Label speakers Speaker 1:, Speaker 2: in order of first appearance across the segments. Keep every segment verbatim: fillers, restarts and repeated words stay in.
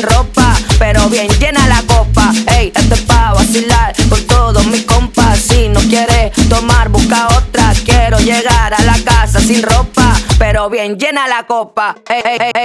Speaker 1: sin ropa, pero bien llena la copa. Ey, esto es pa' vacilar con todos mis compas. Si no quieres tomar, busca otra. Quiero llegar a la casa sin ropa, pero bien llena la copa. Ey, ey, ey, ey.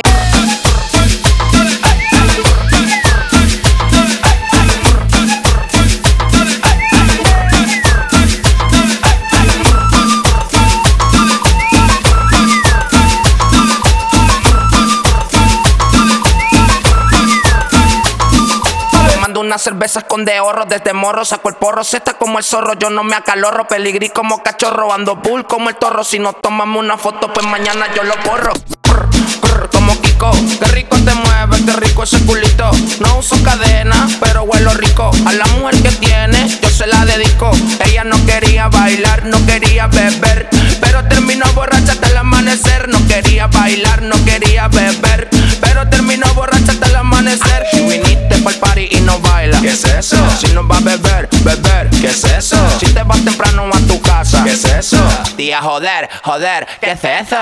Speaker 2: Unas cervezas con de ahorro, desde morro saco el porro, se está como el zorro, yo no me acalorro, peligrí como cachorro, ando bull como el torro, si no tomamos una foto pues mañana yo lo borro. Brr, brr, como Kiko, qué rico te mueves, qué rico ese culito, no uso cadena, pero huelo rico, a la mujer que tiene yo se la dedico, ella no quería bailar, no quería beber, pero terminó borracha hasta el amanecer, no quería bailar, no quería beber, pero terminó borracha hasta el amanecer. Si viniste pa'l party y no baila,
Speaker 3: ¿qué es eso?
Speaker 2: Si no vas a beber, beber,
Speaker 3: ¿qué es eso?
Speaker 2: Si te vas temprano a tu casa,
Speaker 3: ¿qué es eso?
Speaker 2: Tía, joder, joder, ¿qué es eso?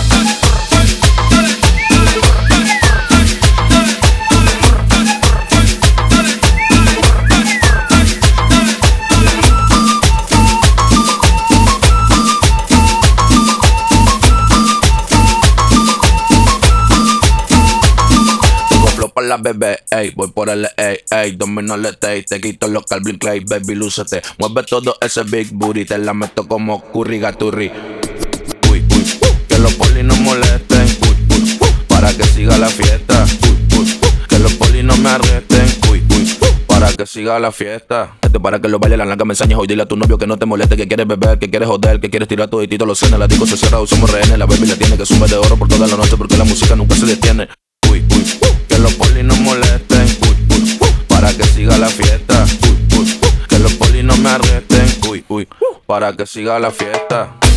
Speaker 3: Por la bebé, ey, voy por el ey, ey, domino el tay, te quito los Calvin Klein, baby, lúcete, mueve todo ese big booty, te la meto como curry gaturri. Uy, uy, uh, que los polis no molesten, uy, uy, uh, para que siga la fiesta, uy, uy, uh, que los polis no me arresten, uy, uy, uh, para que siga la fiesta. Este para que lo baile la larga me enseñes hoy, dile a tu novio que no te moleste, que quieres beber, que quieres joder, que quieres tirar todo y tito los cenes, la disco se cierra, hoy somos rehenes, la baby la tiene que sube de oro por toda la noche porque la música nunca se detiene. Uy, uy, uh, que los polis no molesten, uy, uy, uh, para que siga la fiesta, uy, uy, uh, que los polis no me arresten, uy, uy, uh, para que siga la fiesta.